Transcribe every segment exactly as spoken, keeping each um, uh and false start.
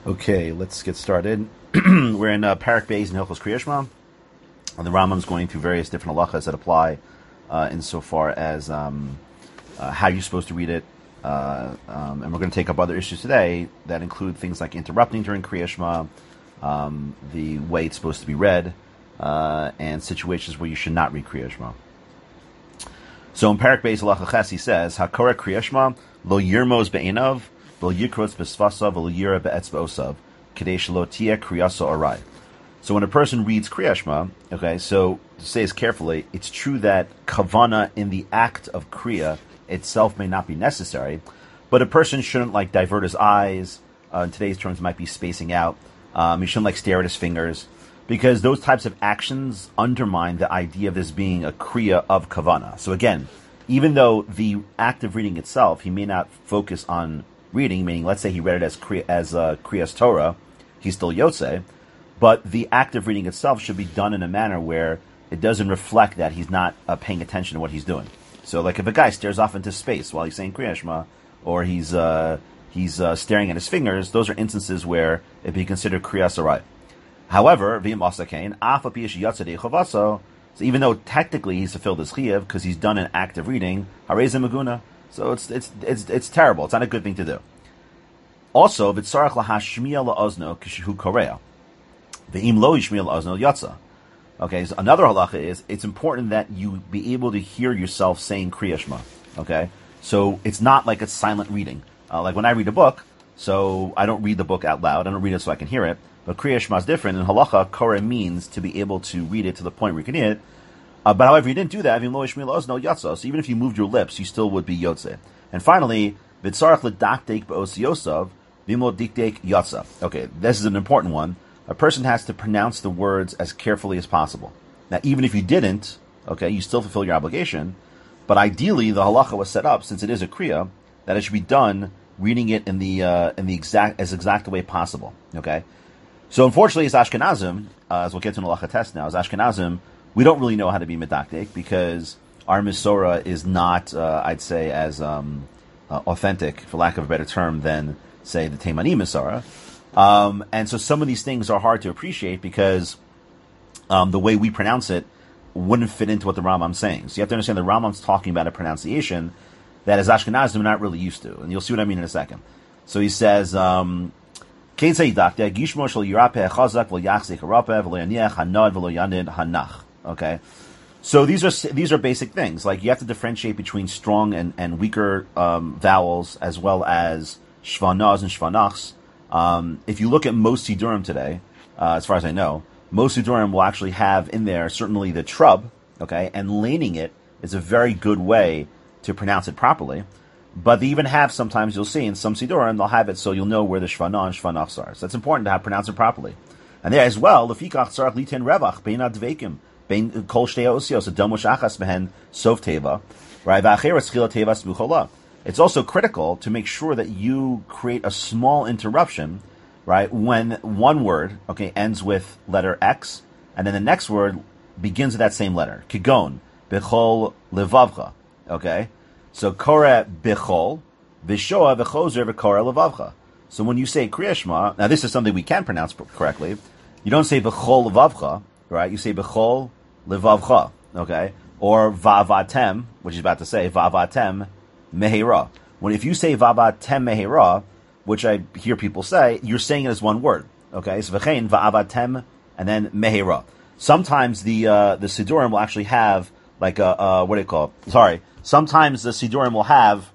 Okay, let's get started. We're in uh, Parak Beis in Hilchos Kriya Shema. The Rambam's going through various different halachas that apply uh, insofar as um, uh, how you're supposed to read it. Uh, um, and we're going to take up other issues today that include things like interrupting during Kriya Shema, um, the way it's supposed to be read, uh, and situations where you should not read Kriya Shema. So in Parak Beis Halacha Ches, he says, "Hakora Kriya Shema lo yirmos be'enav, lo yikrotz b'svasav, lo yira be'etzba'osav, kedei shelo tiyeh kriyaso arai." So when a person reads Kriya Shema, okay, so to say this carefully, it's true that kavana in the act of Kriya itself may not be necessary, but a person shouldn't like divert his eyes. Uh, in today's terms, might be spacing out. Um, he shouldn't like stare at his fingers, because those types of actions undermine the idea of this being a kriya of kavana. So again, even though the act of reading itself, he may not focus on reading, meaning let's say he read it as kriya, as uh, kriyas Torah, he's still yotze, but the act of reading itself should be done in a manner where it doesn't reflect that he's not uh, paying attention to what he's doing. So like if a guy stares off into space while he's saying Kriya Shema, or he's uh, he's uh, staring at his fingers, those are instances where it'd be considered kriyas arai. However, so even though technically he's fulfilled his chiyuv because he's done an act of reading, harei maguna, so it's it's it's it's terrible. It's not a good thing to do. Also, v'tzarach lahashmiya laozno kishu korea, ve'im lo yishmiya laozno yatsa. Okay, so another halacha is it's important that you be able to hear yourself saying Kriya Shema. Okay, so it's not like a silent reading. Uh, like when I read a book, so I don't read the book out loud. I don't read it so I can hear it. But Kriya Shema is different. In halacha, koreh means to be able to read it to the point where you can hear it. Uh, but however, you didn't do that. So even if you moved your lips, you still would be yotze. And finally, v'tzarach l'dakdek b'osiyosav v'imo dikdek yotza. Okay, this is an important one. A person has to pronounce the words as carefully as possible. Now, even if you didn't, okay, you still fulfill your obligation. But ideally, the halacha was set up, since it is a kriya, that it should be done reading it in the uh, in the exact as exact way possible. Okay. So unfortunately, as Ashkenazim, uh, as we'll get to in the halacha test now, as Ashkenazim, we don't really know how to be medakdek because our Misora is not, uh, I'd say, as um, uh, authentic, for lack of a better term, than, say, the Teimani Misora. Um, and so some of these things are hard to appreciate because um, the way we pronounce it wouldn't fit into what the Rambam's saying. So you have to understand the Rambam's talking about a pronunciation that as Ashkenazim we're not really used to. And you'll see what I mean in a second. So he says... Um, Okay, so these are these are basic things. Like you have to differentiate between strong and, and weaker um, vowels, as well as shvanaz and shvanachs. Um, if you look at most sidurim today, uh, as far as I know, most sidurim will actually have in there certainly the trub, okay, and laning it is a very good way to pronounce it properly. But they even have, sometimes you'll see in some sidurim, they'll have it so you'll know where the shvana and shvanachs are. So it's important to have pronounce it properly. And there as well, lefikach tzarach liten revach bein advekim bein kol shtei osios adam achas behen sov teva, right? Va'acheres chila teva smuchola. It's also critical to make sure that you create a small interruption, right, when one word, okay, ends with letter X, and then the next word begins with that same letter. Kigon bechol levavcha, okay. So koreh bichol, vishoa v'chozer v'koreh levavcha. So when you say Kriya Shema, now this is something we can pronounce correctly. You don't say v'chol levavcha, right? You say v'chol levavcha, okay? Or va'avatem, which is about to say va'avatem mehera. When if you say va'avatem mehera, which I hear people say, you're saying it as one word, okay? So v'chein va'avatem and then mehera. Sometimes the uh, the sidurim will actually have like a uh, what do you call it? Sorry. Sometimes the sidurim will have,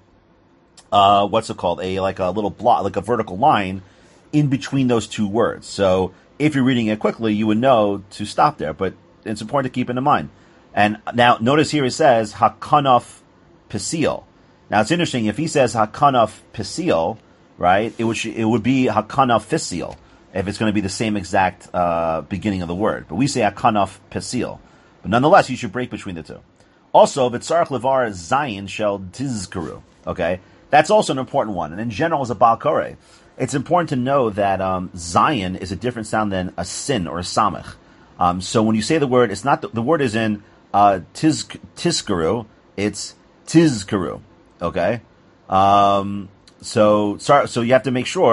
uh, what's it called? A like a little block, like a vertical line in between those two words. So if you're reading it quickly, you would know to stop there. But it's important to keep it in mind. And now notice here it says hakanaf pesil. Now it's interesting if he says hakanaf pesil, right? It would it would be hakanaf fisil if it's going to be the same exact uh, beginning of the word. But we say hakanaf pesil. But nonetheless, you should break between the two. Also, v'tzarach levar zayin shel tizkaru. Okay, that's also an important one. And in general, as a bal koreh, it's important to know that um, zayin is a different sound than a sin or a samach. Um, so when you say the word, it's not the, the word is in uh, tiz tizkaru. It's tizkaru. Okay, um, so so so you have to make sure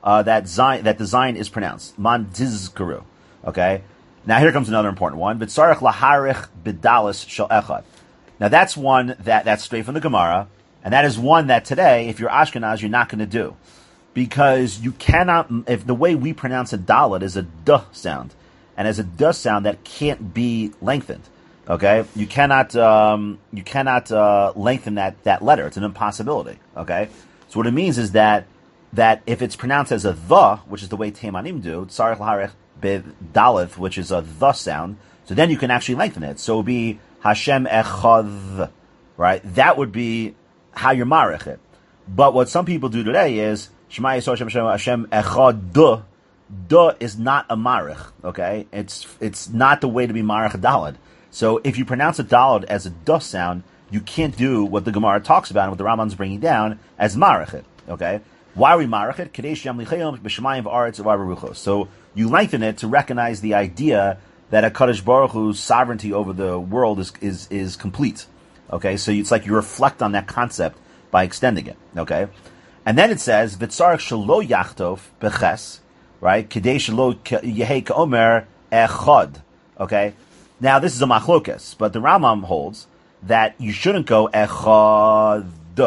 uh, that Zion, that the Zion is pronounced. Man tizkaru. Okay? Now here comes another important one. V'tzarech laharich b'dalis shel echad. Now that's one that, that's straight from the Gemara, and that is one that today, if you're Ashkenaz, you're not going to do. Because you cannot, if the way we pronounce a dalet is a duh sound, and as a duh sound, that can't be lengthened. Okay? You cannot, um, you cannot, uh, lengthen that, that letter. It's an impossibility. Okay? So what it means is that, that if it's pronounced as a the, which is the way Teimanim do, tzarech laharech b'daleth, which is a the sound, so then you can actually lengthen it. So it would be Hashem echad, right? That would be how you're marich it. But what some people do today is, Shema Yisrael Hashem Hashem echad duh. Duh is not a marich, okay? It's it's not the way to be marich a daled. So if you pronounce a daled as a duh sound, you can't do what the Gemara talks about and what the Rambam's bringing down as marich it, okay? Why are we marich it? Kadesh yam lichayim b'shemayim v'aretz v'aruchos. So you lengthen it to recognize the idea that a Kadosh Baruch Hu's sovereignty over the world is is is complete. Okay, so it's like you reflect on that concept by extending it. Okay, and then it says v'tzarech shelo yachtov beches, right? Kedei shelo yehei ka'omer echad. Okay, now this is a machlokas, but the Rambam holds that you shouldn't go echad.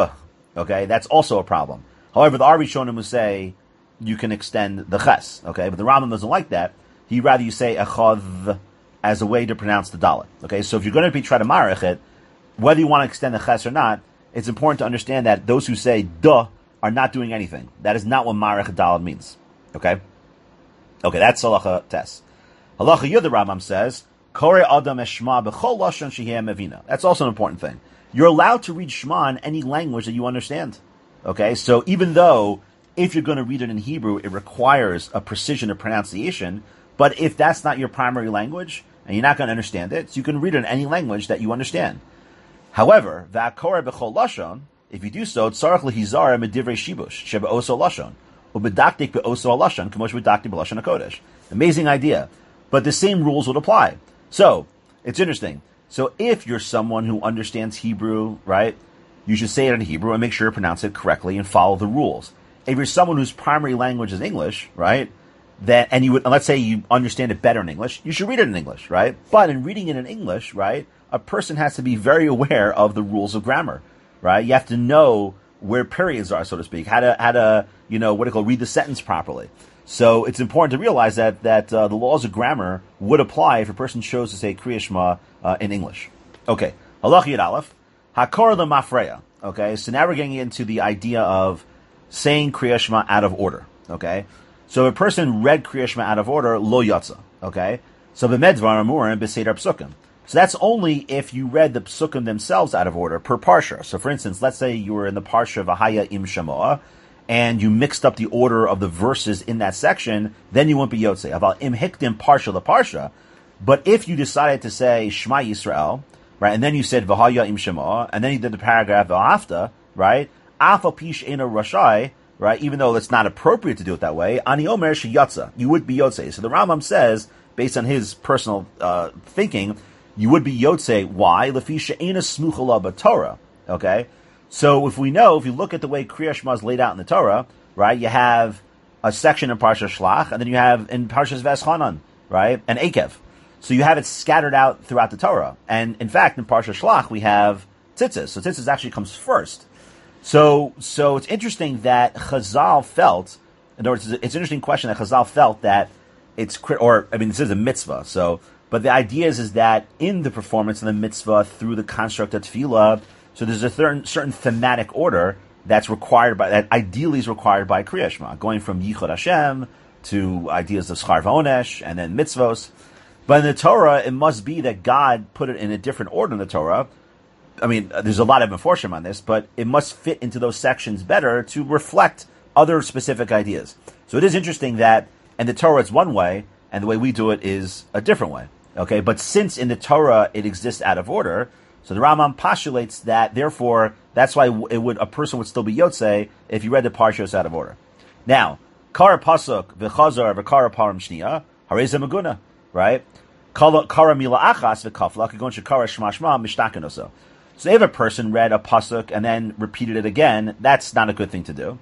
Okay, that's also a problem. However, the Arishonim will say you can extend the ches. Okay, but the Rambam doesn't like that. He'd rather you say echad as a way to pronounce the dalet. Okay, so if you're going to be trying to marich it, whether you want to extend the ches or not, it's important to understand that those who say duh are not doing anything. That is not what marich dalet means. Okay, okay, that's halacha tes. Halacha yud, the Rambam says, kore adam eshma b'chol lashon sheheh mevina. That's also an important thing. You're allowed to read Shema in any language that you understand. Okay, so even though if you're going to read it in Hebrew, it requires a precision of pronunciation. But if that's not your primary language, and you're not going to understand it, so you can read it in any language that you understand. However, v'akore b'chol lashon, if you do so, tzarech lehizar medivrei shibush shebe'oso lashon, ubedaktik be'oso lashon k'mosh bedaktik b'lashon hakodesh. Amazing idea, but the same rules would apply. So it's interesting. So if you're someone who understands Hebrew, right, you should say it in Hebrew and make sure you pronounce it correctly and follow the rules. If you're someone whose primary language is English, right, that, and you would, let's say you understand it better in English, you should read it in English, right? But in reading it in English, right, a person has to be very aware of the rules of grammar, right? You have to know where periods are, so to speak, how to, how to, you know, what do you call, read the sentence properly. So it's important to realize that, that, uh, the laws of grammar would apply if a person chose to say Kriya Shema, uh, in English. Okay. Halach Yud Aleph. Hakor the Mafreya. Okay. So now we're getting into the idea of saying Kriya Shema out of order. Okay. So if a person read Kriya Shema out of order, lo yatsa. Okay? So b'medvar amurim b'seder psukim. So that's only if you read the psukim themselves out of order per parsha. So for instance, let's say you were in the parsha of Ahaya im Shamoah, and you mixed up the order of the verses in that section, then you won't be yotzei. Aval im hikdim parsha la parsha. But if you decided to say Shema Yisrael, right, and then you said V'haya im Shamoah, and then you did the paragraph V'afta, right, Afa pish ena rashai, right, even though it's not appropriate to do it that way, ani omer sheyatza, you would be yotzei. So the Rambam says, based on his personal uh, thinking, you would be yotzei. Why? Lefi she'ena smucha la b'Torah. Okay? So if we know, if you look at the way Kriya Shema is laid out in the Torah, right, you have a section in Parsha Shlach, and then you have in Parshas Veschanan, right, and Akev. So you have it scattered out throughout the Torah. And in fact, in Parsha Shlach, we have tzitzis. So tzitzis actually comes first. So, so it's interesting that Chazal felt, in other words, it's an interesting question that Chazal felt that it's, or, I mean, this is a mitzvah, so, but the idea is, is that in the performance of the mitzvah through the construct of tefillah, so there's a certain, certain thematic order that's required by, that ideally is required by Kriya Shema, going from Yichud Hashem to ideas of Schar V'onesh, and then mitzvos. But in the Torah, it must be that God put it in a different order in the Torah. I mean, there's a lot of enforcement on this, but it must fit into those sections better to reflect other specific ideas. So it is interesting that in the Torah it's one way, and the way we do it is a different way. Okay, but since in the Torah it exists out of order, so the Rambam postulates that, therefore, that's why it would a person would still be yotzei if you read the parshas out of order. Now, kara pasuk v'chazar v'kara param shniya harei maguna, right? Kara mila achas v'kafla kagon shekara shma shma mishtakaноso. So if a person read a pasuk and then repeated it again, that's not a good thing to do.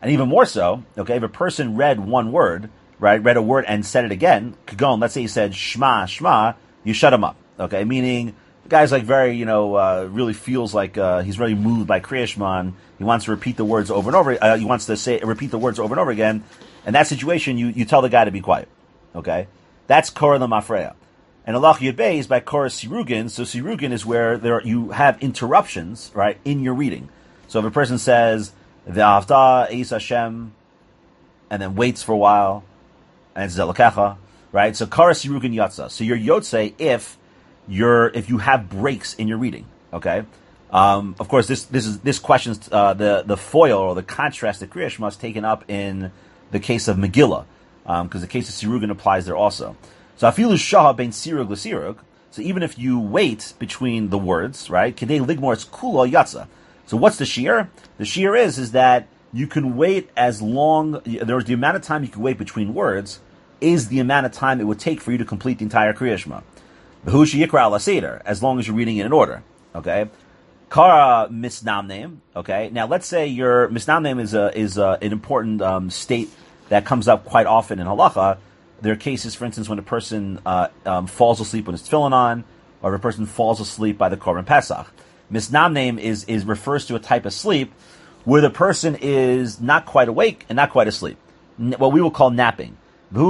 And even more so, okay, if a person read one word, right, read a word and said it again, kagon, let's say he said shma, shma, you shut him up, okay, meaning the guy's like very, you know, uh, really feels like uh, he's really moved by Kriya Shema, and he wants to repeat the words over and over, uh, he wants to say, repeat the words over and over again. In that situation, you, you tell the guy to be quiet, okay? That's Korah the Mafreya. And Allah Yud Bey is by Korah Sirugin, so Sirugin is where there you have interruptions, right, in your reading. So if a person says, Ve'avda Eis Hashem, and then waits for a while, and it's Zelokecha, right? So Kara Sirugin Yatza. So you're Yotze if you're if you have breaks in your reading. Okay? Um, of course, this this is this questions uh, the the foil or the contrast that Kriya Shema is taken up in the case of Megillah, because um, the case of Sirugin applies there also. So Afilu Shah ben Sirug l'Sirug. So even if you wait between the words, right? Kedei ligmor it's kula yatza. So what's the shear? The shear is is that you can wait as long. There's the amount of time you can wait between words is the amount of time it would take for you to complete the entire Kriya Shema. V'hu sheyikra ala seder, as long as you're reading it in order. Okay. Kara misnamneim. Okay. Now let's say your misnamneim is a is a, an important um, state that comes up quite often in halacha. There are cases, for instance, when a person uh, um, falls asleep with his tefillin on, or if a person falls asleep by the Korban Pesach. Misnamneim is is refers to a type of sleep where the person is not quite awake and not quite asleep. N- what we will call napping. So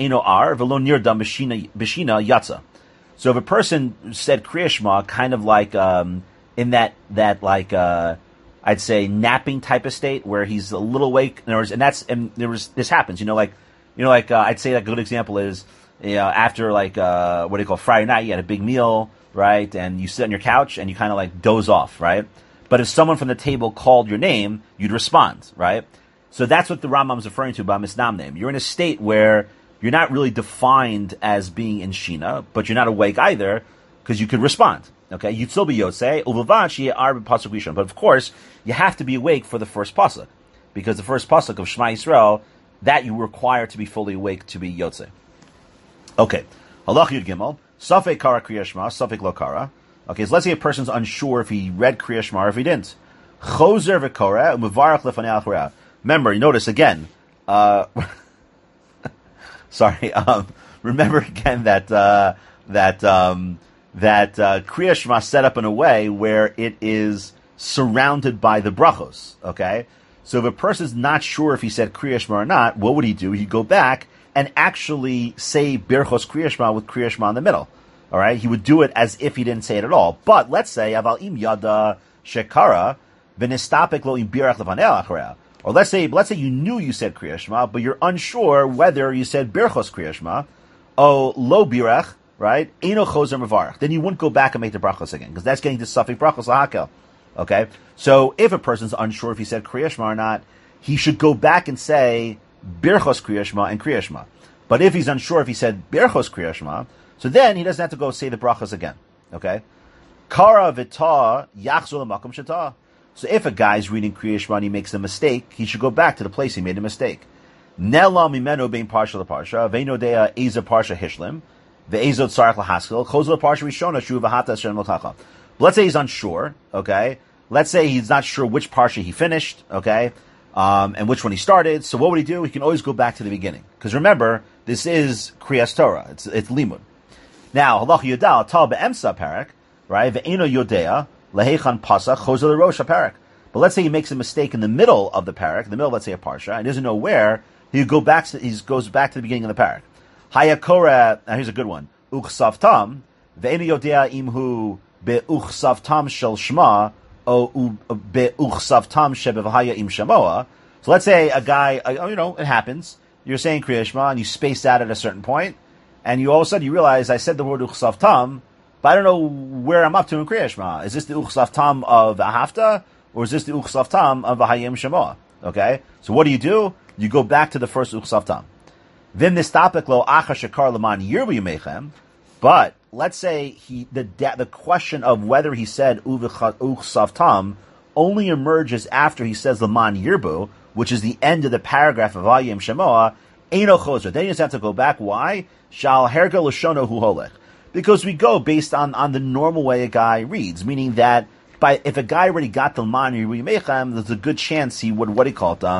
if a person said Kriya Shema kind of like um, in that that like uh, I'd say napping type of state where he's a little awake, and, and that's and there was this happens, you know, like you know, like uh, I'd say like a good example is you know, after like uh, what do you call Friday night, you had a big meal, right, and you sit on your couch and you kind of like doze off, right? But if someone from the table called your name, you'd respond, right? So that's what the Rambam is referring to by misnamneim. You're in a state where you're not really defined as being in Shina, but you're not awake either, because you could respond. Okay, you'd still be Yotzei, Uvavanshi Arba Pasuk Rishon. But of course, you have to be awake for the first pasuk, because the first pasuk of Shema Yisrael, that you require to be fully awake to be Yotzei. Okay, Halach Yud Gimel, Safek Kara Kriya Shema, Safek Lo Kara. Okay, so let's say a person's unsure if he read Kriya Shema or if he didn't. Chozer v'koreh u'mevarach lefanei achoreh. Remember, you notice again, uh, sorry, um, remember again that, uh, that, um, that, uh, Kriya Shema set up in a way where it is surrounded by the brachos, okay? So if a person's not sure if he said Kriya Shema or not, what would he do? He'd go back and actually say Birchos Kriya Shema with Kriya Shema in the middle, alright? He would do it as if he didn't say it at all. But let's say, Aval im yada shekara, v'nistapek lo im birach lefanei achoreh. Or let's say, let's say you knew you said Kriya Shema, but you're unsure whether you said Birchos Kriya Shema, oh, lo birach, right? Eino chozer mevarach. Then you wouldn't go back and make the brachos again, because that's getting to Safek brachos lahakel. Okay? So if a person's unsure if he said Kriya Shema or not, he should go back and say Birchos Kriya Shema and Kriya Shema. But if he's unsure if he said Birchos Kriya Shema, so then he doesn't have to go say the brachos again. Okay? Kara v'ta yachzor l'makom sheta. So if a guy's reading Kriya Shema and he makes a mistake, he should go back to the place he made a mistake. Nela mimeno bein parsha leparsha, veino dea eza parsha hishlim, ve'ezo tzarech lahaskel, chozo leparsha rishona shu v'hata shem lotacha. Let's say he's unsure, okay? Let's say he's not sure which parsha he finished, okay? Um, and which one he started. So what would he do? He can always go back to the beginning. Because remember, this is Kriyas Torah. It's, it's limud. Now, halach yodal tal be'emsa parak, right? Ve'eno yodea, Lehechan pasach chozer l'rosh haparak. But let's say he makes a mistake in the middle of the parak, in the middle, let's say a parsha, and doesn't know where. He go back. To, he goes back to the beginning of the parak. Hayakora. Now here's a good one. Uchsavtam ve'enu yodea imhu be'uchsavtam shel shema o be'uchsavtam shebevahaya im shamoa. So let's say a guy, you know, it happens. You're saying Kriya Shema and you spaced out at a certain point, and you all of a sudden you realize I said the word uchsavtam, but I don't know where I'm up to in Kriya Shema. Is this the Uchsav Tam of Ahafta, or is this the Uchsav Tam of Vahayim Shemoah? Okay? So what do you do? You go back to the first Uchsav Tam. Vim nistapek lo acha shekar leman yirbu yimechem. But let's say he the the question of whether he said Uchsav Tam only emerges after he says leman yirbu, which is the end of the paragraph of Vahayim Shemoah. Eino chozer. Then you just have to go back. Why? Shal herga l'shono hu holech. Because we go based on, on the normal way a guy reads, meaning that by if a guy already got the man Yirbu Yimechem, there's a good chance he would what do you call it? Um,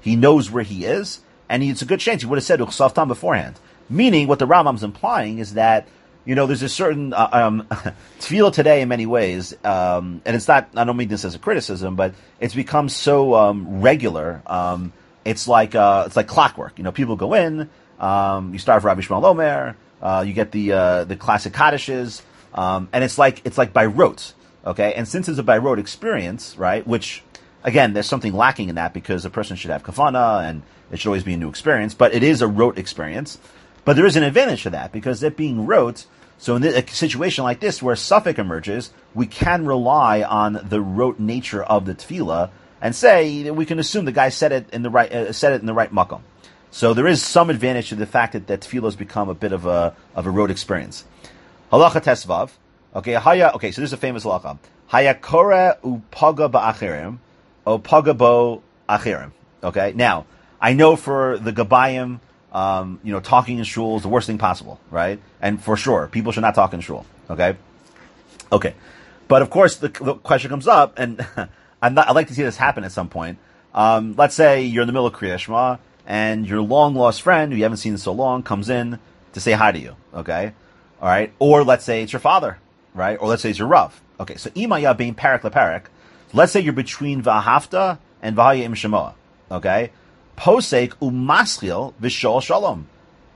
he knows where he is, and he, it's a good chance he would have said Uchsaftam beforehand. Meaning, what the Rambam's implying is that, you know, there's a certain uh, um, tefillah today in many ways, um, and it's not. I don't mean this as a criticism, but it's become so um, regular. Um, it's like uh, it's like clockwork. You know, people go in, um, you start with Rabbi Shmuel Omer, uh, you get the uh, the classic Kaddishes, um, and it's like it's like by rote. Okay, and since it's a by rote experience, right? Which again, there's something lacking in that because a person should have kavana and it should always be a new experience. But it is a rote experience. But there is an advantage to that because it being rote. So in a situation like this, where suffix emerges, we can rely on the rote nature of the tefillah and say we can assume the guy said it in the right uh, said it in the right makom. So there is some advantage to the fact that that tefillah has become a bit of a of a rote experience. Halacha tesvav. Okay, haya. Okay, so this is a famous halacha. Haya kore upaga ba'achirim, o paga bo achirim. Okay, now I know for the gabayim. Um, you know, talking in shul is the worst thing possible, right? And for sure, people should not talk in shul, okay? Okay. But of course, the, the question comes up, and I'm not, I'd like to see this happen at some point. Um, let's say you're in the middle of Kriya Shema, and your long-lost friend, who you haven't seen in so long, comes in to say hi to you, okay? All right? Or let's say it's your father, right? Or let's say it's your Rav. Okay, so imaya being parak leparak, let's say you're between Vahafta and Vahaya im Shemoah, okay? Posek umaschil v'shol shalom.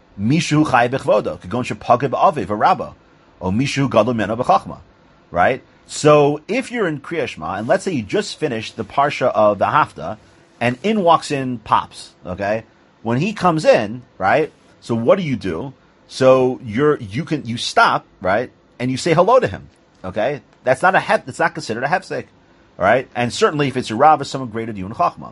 Mishu chay bechvodo. Kagon shepagib aviv v'rabba. O mishu gadol mena b'chachma. Right? So, if you're in Kriya Shema, and let's say you just finished the parsha of the Hafta, and in walks in Pops, okay? When he comes in, right? So what do you do? So, you're, you can, you stop, right? And you say hello to him, okay? That's not a hef, that's not considered a hefsek, right? And certainly if it's your Rav, it's someone greater than you in Chachma.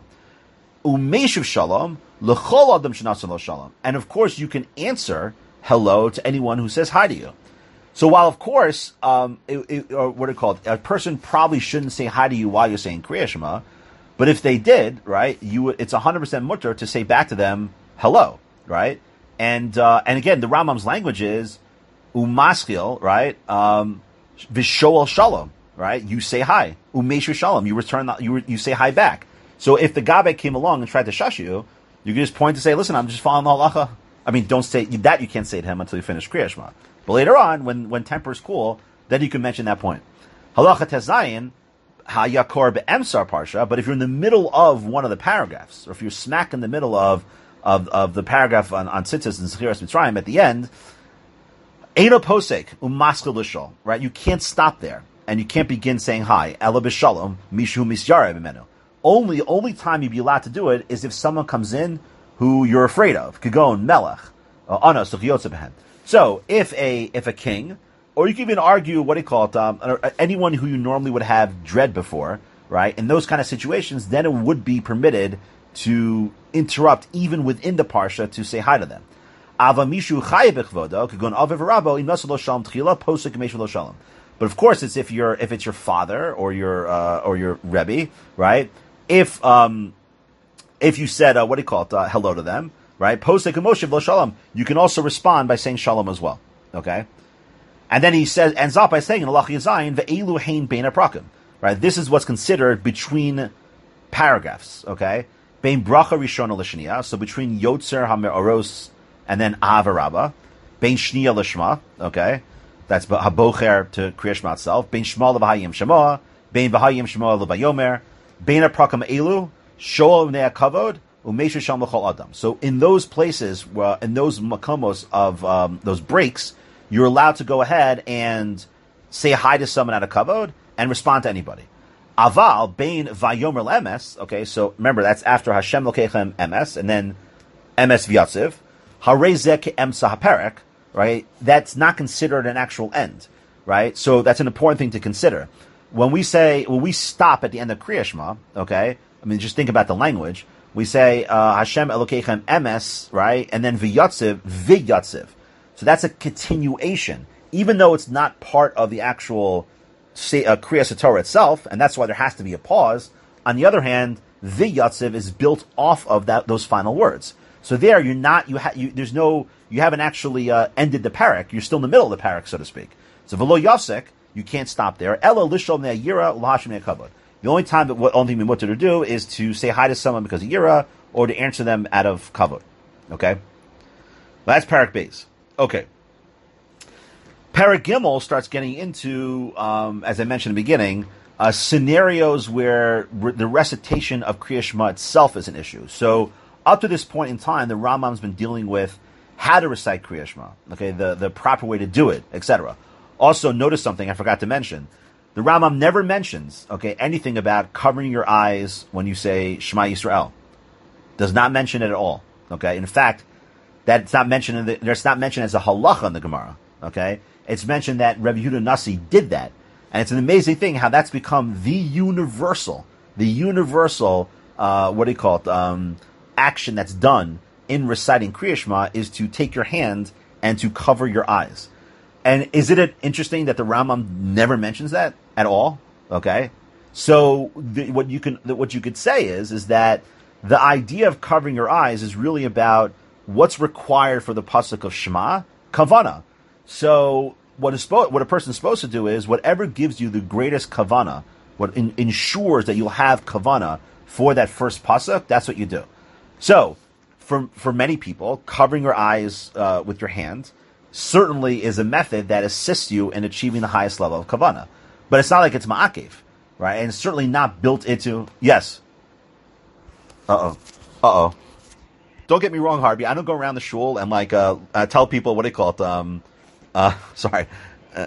Umeshuv shalom, l'chol adam shenasalo shalom. And of course, you can answer hello to anyone who says hi to you. So while, of course, um, it, it, or what are it called? A person probably shouldn't say hi to you while you're saying Kriya Shema, but if they did, right, you it's one hundred percent mutter to say back to them hello, right? And uh, and again, the Rambam's language is umaskil, right? Um, Vishol shalom, right? You say hi. Umeshu shalom. You return. You you say hi back. So if the Gabek came along and tried to shush you, you can just point to say, listen, I'm just following the halacha. I mean, don't say that. You can't say to him until you finish Kriya Shema. But later on, when, when temper's cool, then you can mention that point. Halacha tezayin, hayakor be'emsar parsha, but if you're in the middle of one of the paragraphs, or if you're smack in the middle of, of, of the paragraph on, on Tzitzis and Zechiras Mitzrayim at the end, eino posek, umaskil l'shol, right? You can't stop there, and you can't begin saying hi. Ela b'shalom, mishu misyara b'menu. Only, only time you'd be allowed to do it is if someone comes in who you're afraid of. Kagon, melech, anos, uh, so if a if a king, or you can even argue what do you call it, um, anyone who you normally would have dread before, right? In those kind of situations, then it would be permitted to interrupt even within the parsha to say hi to them. But of course, it's if you're if it's your father or your uh, or your rebbe, right? If um, if you said uh, what do you call it, uh, hello to them, right? Posek Moshe v'lo shalom. You can also respond by saying shalom as well. Okay, and then he says ends up by saying in Halacha Yazayin ve'elu hein bein aprakim. Right, this is what's considered between paragraphs. Okay, bein bracha rishona l'shniya. So between Yotzer HaMe'oros and then Avarabba, bein shniya l'shma. Okay, that's habocher to Kriya Shema itself. Bein shma l'vahayim shemoah. Bein vahayim shemoah l'vayomer. Bein aprakam elu, shoel b'nei kavod, u'meishu sham l'chol adam. So in those places, uh, in those makomos of um, those breaks, you're allowed to go ahead and say hi to someone at a kavod and respond to anybody. Aval bein vayomer l'emes. Okay, so remember that's after Hashem lokechem emes and then emes v'yatziv. Harei zeh ke'emsa haperek. Right, that's not considered an actual end. Right, so that's an important thing to consider. When we say, when we stop at the end of Kriya Shema, okay, I mean, just think about the language. We say, uh, Hashem Elokeichem Emes, right, and then V'yatziv, V'yatziv. So that's a continuation, even though it's not part of the actual say, uh, Kriya Satorah itself, and that's why there has to be a pause. On the other hand, V'yatziv is built off of that those final words. So there, you're not, you, ha- you there's no, you haven't actually uh, ended the parak. You're still in the middle of the parak, so to speak. So V'lo Yafsek, you can't stop there. Ella lishol ne'ayira l'hashim ne'kavod. The only time that what only thing we mutter to do is to say hi to someone because of yira, or to answer them out of kavod. Okay? That's Parak Beis. Okay. Parak Gimel starts getting into, um, as I mentioned in the beginning, uh, scenarios where re- the recitation of Kriya Shema itself is an issue. So, up to this point in time, the Rambam's been dealing with how to recite Kriya Shema, okay, the, the proper way to do it, et cetera. Also, notice something I forgot to mention. The Rambam never mentions, okay, anything about covering your eyes when you say Shema Yisrael. Does not mention it at all, okay? In fact, that's not mentioned in the, that's not mentioned as a halacha in the Gemara, okay? It's mentioned that Rabbi Yehuda Nasi did that. And it's an amazing thing how that's become the universal, the universal, uh, what do you call it, um, action that's done in reciting Kriya Shema is to take your hand and to cover your eyes. And isn't it interesting that the Rambam never mentions that at all? Okay, so the, what you can what you could say is is that the idea of covering your eyes is really about what's required for the pasuk of Shema, kavana. So what is spo- what a person's supposed to do is whatever gives you the greatest kavana, what in, ensures that you'll have kavana for that first pasuk, that's what you do. So, for for many people, covering your eyes uh, with your hand certainly is a method that assists you in achieving the highest level of kavana. But it's not like it's ma'akev, right? And it's certainly not built into... Yes. Uh-oh. Uh-oh. Don't get me wrong, Harvey. I don't go around the shul and like uh, uh, tell people, what do they call it? Um, uh, sorry. Uh,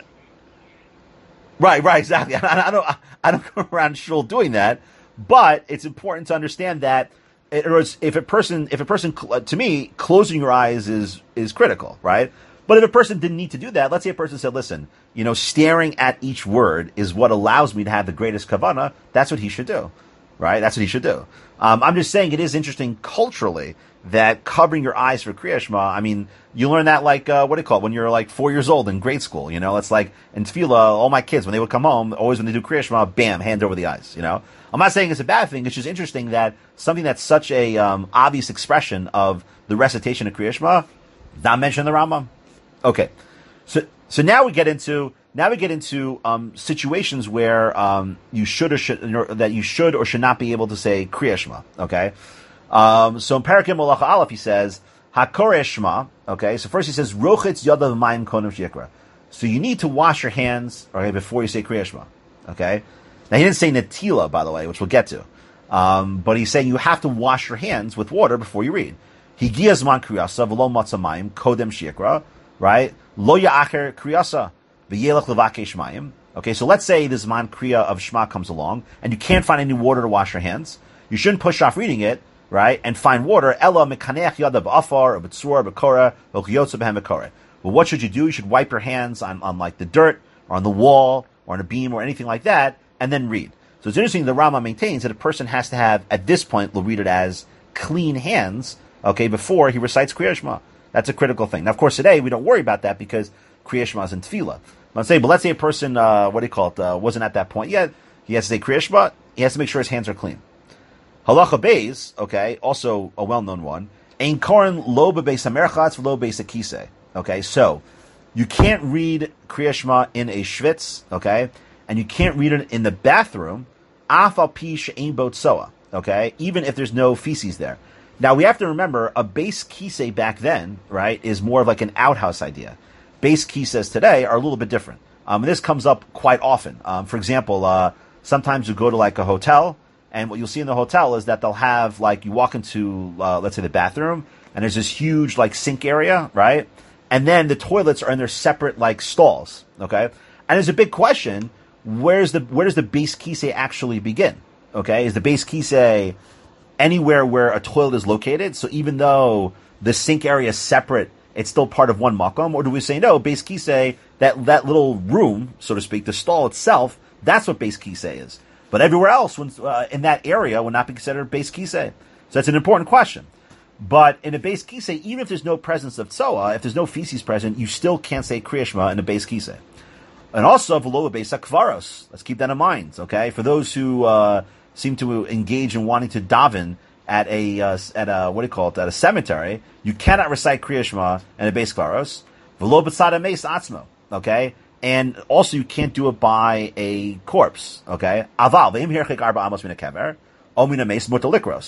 right, right, exactly. I, I, don't, I don't go around shul doing that. But it's important to understand that It, or if a person, if a person, to me, closing your eyes is is critical, right? But if a person didn't need to do that, let's say a person said, "Listen, you know, staring at each word is what allows me to have the greatest kavana." That's what he should do, right? That's what he should do. Um, I'm just saying it is interesting culturally that covering your eyes for Kriya Shema. I mean, you learn that like uh, what do you call it when you're like four years old in grade school. You know, it's like in tefillah, all my kids when they would come home, always when they do Kriya Shema, bam, hand over the eyes. You know. I'm not saying it's a bad thing. It's just interesting that something that's such a um, obvious expression of the recitation of Kriya Shema, not mentioned in the Rambam. Okay, so so now we get into now we get into um, situations where um, you should or should that you should or should not be able to say Kriya Shema. Okay, um, so in Parakim Malacha Aleph he says Hakoreh Shema. Okay, so first he says Rochitz Yadav Mayim Kodim Shikra. So you need to wash your hands okay before you say Kriya Shema. Okay. Now, he didn't say Natila, by the way, which we'll get to. Um, but he's saying you have to wash your hands with water before you read. Higiyazman kriyasa v'lo matzamayim kodem shiakra, right? Lo ya'acher kriyasa v'yelech levakesh mayim. Okay, so let's say the Zman Kriya of Shema comes along, and you can't find any water to wash your hands. You shouldn't push off reading it, right, and find water. Ella mekaneach yada b'afar, or b'tzur, b'kora, v'chiyotza b'hem b'kora. Well, what should you do? You should wipe your hands on, on like the dirt, or on the wall, or on a beam, or anything like that, and then read. So it's interesting the Rama maintains that a person has to have, at this point, we'll read it as clean hands, okay, before he recites Kriya Shema. That's a critical thing. Now, of course, today we don't worry about that because Kriya Shema is in Tefillah. Let's say, but let's say a person, uh, what do you call it, uh, wasn't at that point yet. He has to say Kriya Shema. He has to make sure his hands are clean. Halacha Beis, okay, also a well-known one. Ein koren lo bebeis hamerchatz lo beis hakiseh. Okay, so you can't read Kriya Shema in a shvitz, okay, and you can't read it in the bathroom, af al pi she'ein bo tsoa, okay, even if there's no feces there. Now, we have to remember, a base kisei back then, right, is more of like an outhouse idea. Base kises today are a little bit different. Um, this comes up quite often. Um, for example, uh, sometimes you go to like a hotel, and what you'll see in the hotel is that they'll have, like, you walk into, uh, let's say, the bathroom, and there's this huge, like, sink area, right? And then the toilets are in their separate, like, stalls, okay? And there's a big question, where's the, where does the base kisei actually begin? Okay? Is the base kisei anywhere where a toilet is located? So even though the sink area is separate, it's still part of one makom? Or do we say, no, base kisei, that, that little room, so to speak, the stall itself, that's what base kisei is. But everywhere else when, uh, in that area would not be considered base kisei. So that's an important question. But in a base kisei, even if there's no presence of tzoa, if there's no feces present, you still can't say Kriya Shema in a base kisei. And also, v'lo beis hakvaros. Let's keep that in mind, okay? For those who uh, seem to engage in wanting to daven at a, uh, at a, what do you call it, at a cemetery, you cannot recite Kriya Shema in a base kvaros. V'lo b'tzad meis atzmo, okay? And also, you can't do it by a corpse, okay? Aval, ve'im hirchik arba amos min hakever, o min hameis mutar likros.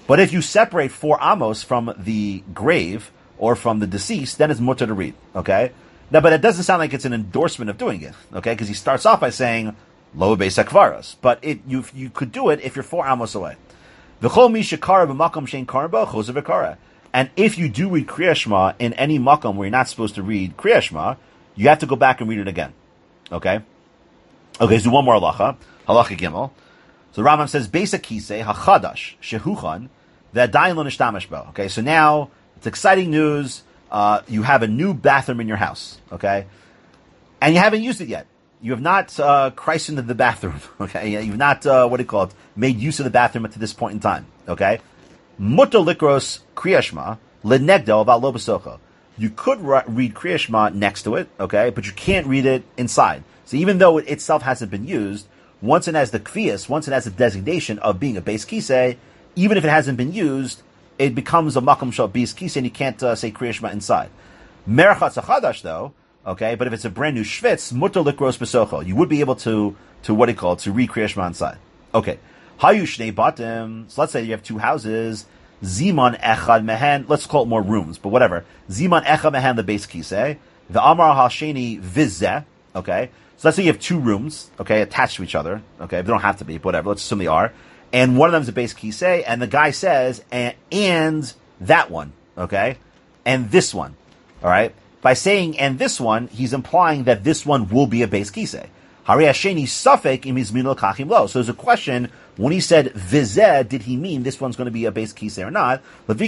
But if you separate four amos from the grave or from the deceased, then it's mutter to read. Okay? Now, but it doesn't sound like it's an endorsement of doing it. Okay? Because he starts off by saying, lo beis hakvaros. But it, you, you could do it if you're four amos away. V'chol mi shekara b'makom shein karba chozer v'kara. And if you do read Kriya Shema in any makom where you're not supposed to read Kriya Shema, you have to go back and read it again. Okay? Okay, let's do one more halacha. Halacha Gimel. So the Rambam says, Beis hakisei hachadash shehuchan v'adayin lo nishtamish bo. Okay, so now it's exciting news. Uh, you have a new bathroom in your house. Okay? And you haven't used it yet. You have not uh, christened the bathroom. Okay? You've not, uh, what do you call it, made use of the bathroom up to this point in time. Okay? Mutter likros Kriya Shema lenegdo about lo b'socha. You could re- read Kriya Shema next to it, okay, but you can't read it inside. So even though it itself hasn't been used, once it has the kvias, once it has the designation of being a beis kisei, even if it hasn't been used, it becomes a makom shel beis kisei, and you can't uh, say Kriya Shema inside. Merachatz achadash, though, okay, but if it's a brand new shvitz, mutter likros b'socha, you would be able to, to what do you call it, to read Kriya Shema inside. Okay. Hayu shnei batim. So let's say you have two houses. Ziman echad mehen. Let's call it more rooms, but whatever. Ziman echad mehen the beis kisei. The amar hasheni vizeh. Okay. So let's say you have two rooms, okay, attached to each other. Okay, they don't have to be, but whatever. Let's assume they are. And one of them is a beis kisei, and the guy says, and, and that one, okay, and this one. All right. By saying and this one, he's implying that this one will be a beis kisei. Hari hasheni safek im izminu l'kachim lo. So there's a question. When he said vizeh, did he mean this one's going to be a beis kisei or not?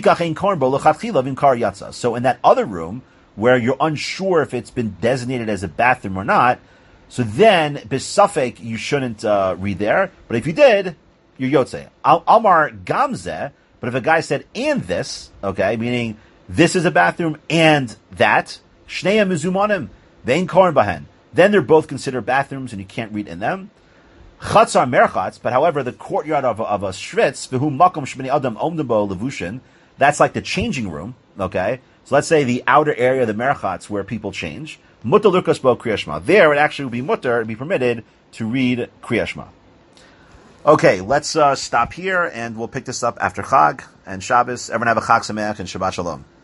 So in that other room, where you're unsure if it's been designated as a bathroom or not, so then besafek you shouldn't uh, read there. But if you did, you're yotzei. Amar gamzeh. But if a guy said and this, okay, meaning this is a bathroom and that, shneya mizumanim vein korin bahen. Then they're both considered bathrooms and you can't read in them. Chatzar merchatz, but however, the courtyard of, of a shvitz, v'hu makom shmini adam omdebo levushin, that's like the changing room, okay? So let's say the outer area of the merchatz where people change. Mutter lurkos bo Kriya Shema. There, it actually would be mutter, it'd be permitted to read Kriya Shema. Okay, let's uh, stop here and we'll pick this up after Chag and Shabbos. Everyone have a Chag Sameach and Shabbat Shalom.